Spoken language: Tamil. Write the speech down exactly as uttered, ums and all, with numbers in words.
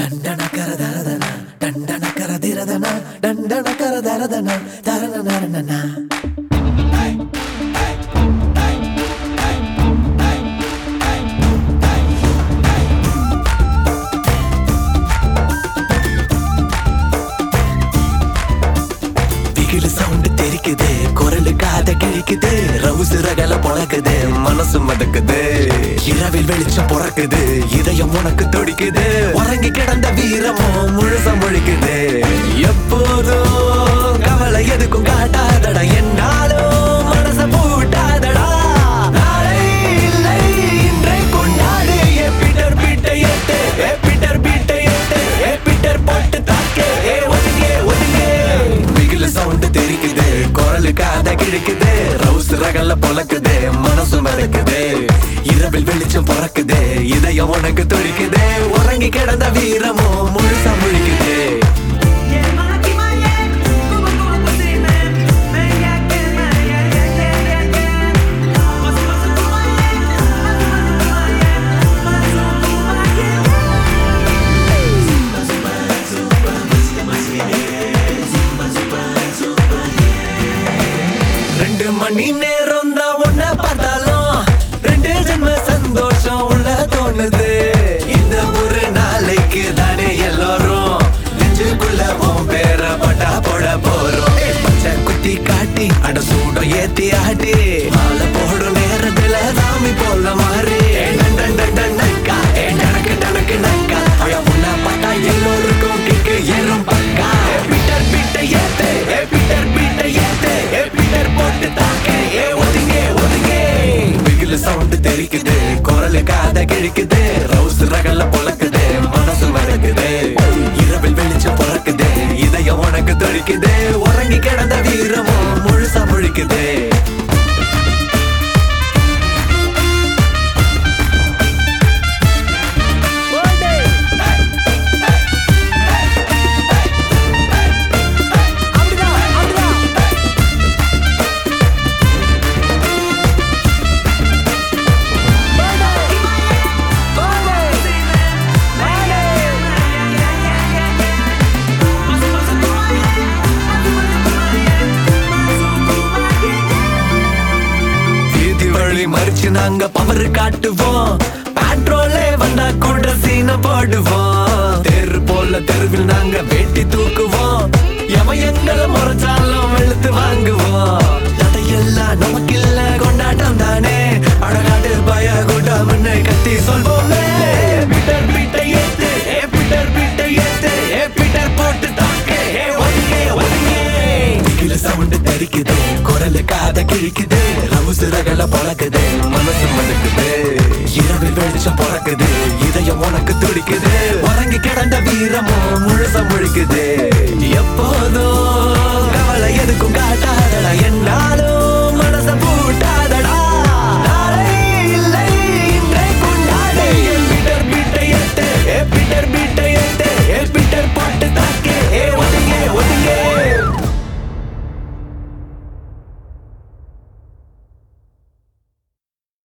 ದಂಡನ ಕರ ದರದನ ದಂಡನ ಕರ ದಿರದನ ದಂಡನ ಕರ ದರದನ ತರನ ನರನನ சவுண்ட் தெரிக்குது குரலு காத கிழிக்குது ரவுசு ரகல பொழக்குது மனசு மதக்குது இரவில் வெளிச்சம் பொறக்குது இதயம் உனக்கு துடிக்குது உறங்கி கிடந்த வீரமோ முழுசா முழிக்குது எப்போதும் கவலை எதுக்கும் காட்டாதடா என்னாலும் மனச பூட்டாதடா நாளை இல்லை இன்றை கொண்டாடு ஏ பீட்டர் பீட்டை ஏத்து ஏ பீட்டர் பீட்டை ஏத்து ஏ பீட்டர் போட்டு தாக்கு ஏ ஒதுங்கே ஒதுங்கே பிகில சவுண்ட் தெரிக்குது குரலு காத கிழிக்குது ரவுஸ் ரகல்ல பொழக்குது மனசு மறக்குது இரவில் வெளிச்சம் பொறக்குது இதயம் உனக்கு துடிக்குது உறங்கி கிடந்த வீரமோ முழுசா முழிக்குது ரெண்டு மணி நேரம் தான் ஒன்ன பார்த்தாலும் ரெண்டு ஜென்ம சந்தோஷம் உள்ள தோணுது இந்த ஒரு நாளைக்கு தானே எல்லாரும் நெஞ்சுக்குள்ள உன் பேர பட்டா போட போறோம் பச்சை குத்தி காட்டி அட சூடம் ஏத்தி ஆட்டி மாலை போடும் நேரத்துல சாமி போல மாறி நக்கா ஏ டனக்கு டனக்கு நக்கா அவ உன்ன பார்த்தா எல்லோருக்கும் கிக்கு ஏறும் பக்கா பீட்டர் பீட்டை ஏத்து ஏ பீட்டர் பீட்டை ஏத்து ஏ பீட்டர் போட்டு தாக்கே ஏ ஒதுங்கே ஒதுங்கே பிகில சவுண்ட் தெரிக்குது குரலு காத கிழிக்குது ரவுஸ் ரகல்ல பொழக்குது மனசு மறக்குது இரவில் வெளிச்சம் பொறக்குது இதயம் உனக்கு துடிக்குது உறங்கி கிடந்த வீரமோ முழுசா முழிக்குது மறிச்சு நாங்க பவர் காட்டுவோம் பெட்ரோலே வந்தா கூட சீன போடுவோம் தெரு போல தெருவில் நாங்க வெட்டி தூக்குவோம் எவன் எங்களை முறைச்சாலும் வெளுத்து வாங்குவோம் அதையெல்லாம் நமக்கு இல்ல கொண்டாட்டம் தானே அழகாட்டு பய கூட்டம்னு கத்தி சொல்வோமே பீட்டர் பீட்டை ஏத்து ஏ பீட்டர் பீட்டை ஏத்து ஏ பீட்டர் போட்டு தாக்கு ஏ ஒதுங்கே ஒதுங்கே பிகில சவுண்ட் தெரிக்குது குரலு காத கிழிக்குது ரவுசு ரகல பொழக்குது மனசு மதுக்குது இரவில் வெளிச்சம் பொறக்குது இதயம் உனக்கு துடிக்குது உறங்கி கிடந்த வீரமோ முழுசா முழிக்குது எப்போதும்